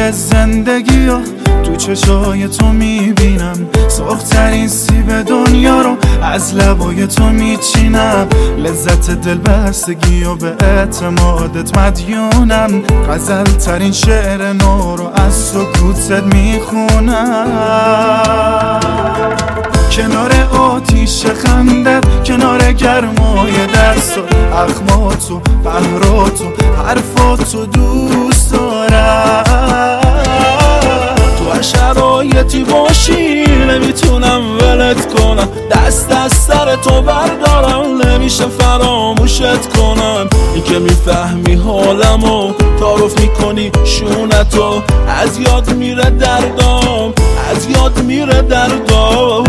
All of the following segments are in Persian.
زندگی ها تو چشای تو میبینم، سرخترین سیب دنیا رو از لبای تو میچینم. لذت دلبستگی و به اعتمادت مدیونم، غزل ترین شعر نو رو از سکوتت میخونم. کنار آتیش خندت، کنار گرمای دستات، اخماتو، قهراتو، حرفاتو دوست دارم. تو هر شرایطی باشی نمیتونم ولت کنم، دست از سر تو بردارم، نمیشه فراموشت کنم. این که میفهمی حالمو، تعارف میکنی شونتو، از یاد میره دردام، از یاد میره دردام.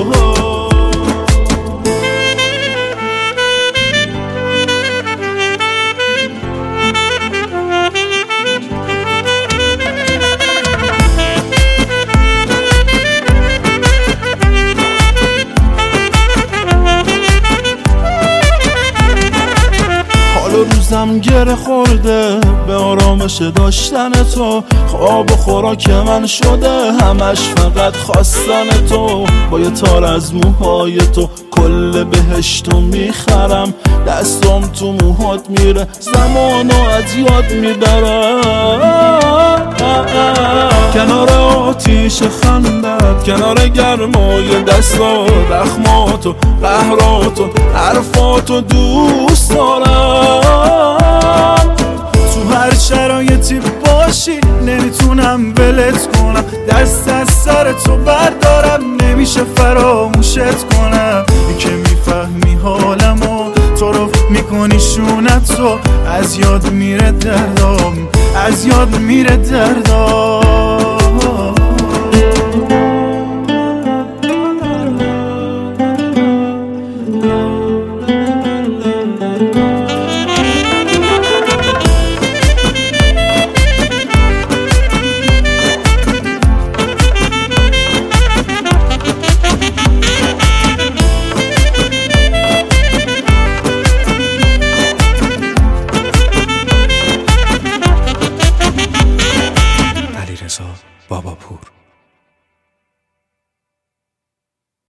روزم گره خورده به آرامش داشتن تو، خواب و خوراک من شده همش فقط خواستن تو. با یه تار از موهای تو کل بهشتو میخرم، دستم تو موهات میره زمانو از یاد میبرم. کنار آتیش خندت، کنار گرمای دستات، اخماتو، قهراتو، حرفاتو دوست دارم. تو هر شرایطی باشی نمیتونم ولت کنم، دست از سر تو بردارم، نمیشه فراموشت کنم. این که میفهمی حالمو، تعارف میکنی شونتو، از یاد میره دردام، از یاد میره دردام.